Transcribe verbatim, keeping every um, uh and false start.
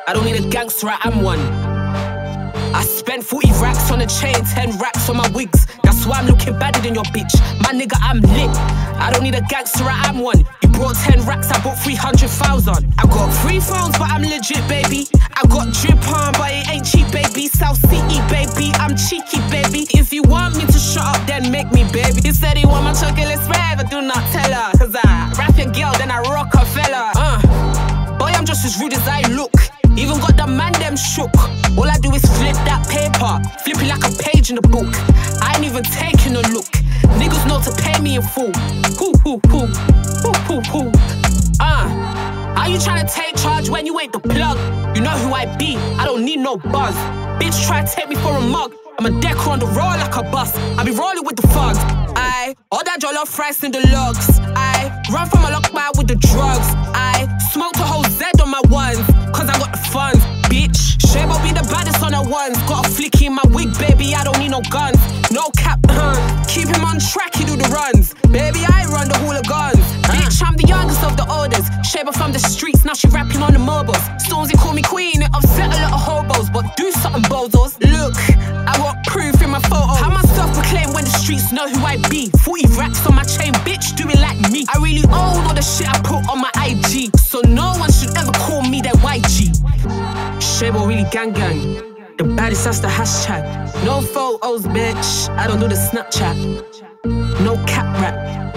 I don't need a gangster, I am one. I spent forty racks on a chain, ten racks on my wigs. That's why I'm looking badder than your bitch. My nigga, I'm lit. I don't need a gangster, I am one. You brought ten racks, I bought three hundred thousand. I got three phones, but I'm legit, baby. I got drip on, but it ain't cheap, baby. South City, baby, I'm cheeky, baby. If you want me to shut up, then make me, baby. You said you want my chocolate spread, but do not tell her. Cause I rap your girl, then I rock a fella. Uh, boy, I'm just as rude as I look. Even got the man them shook. All I do is flip that paper, flip it like a page in the book. I ain't even taking a look. Niggas know to pay me in full. Hoo hoo hoo, hoo hoo hoo. Uh, are you trying to take charge when you ain't the plug? You know who I be, I don't need no buzz. Bitch try to take me for a mug. I'm a decker on the road like a bus. I be rolling with the thugs. I all that jollof fries in the logs. I run from a lockby with the drugs. I smoked a whole Z on my ones, cause I got the funds, bitch. Shabo be the baddest on her ones. Got a flicky in my wig, baby, I don't need no guns. No cap, uh, keep him on track, he do the runs. Baby, I run the hooligans. Bitch, I'm the youngest of the oldest. Shabo from the streets, now she rapping on the mobiles. Stormzy call me queen, it upset a lot of hobos. But do something, bozos. Look, I got proof in my photos. How my self-proclaim when the streets know who I be. Forty racks on my chain, bitch, do it like me. I really own all the shit I put on my I G, so no one should ever call me that Y G. Shabo really gang gang. The baddest, that's the hashtag. No photos, bitch, I don't do the Snapchat. No cap rap.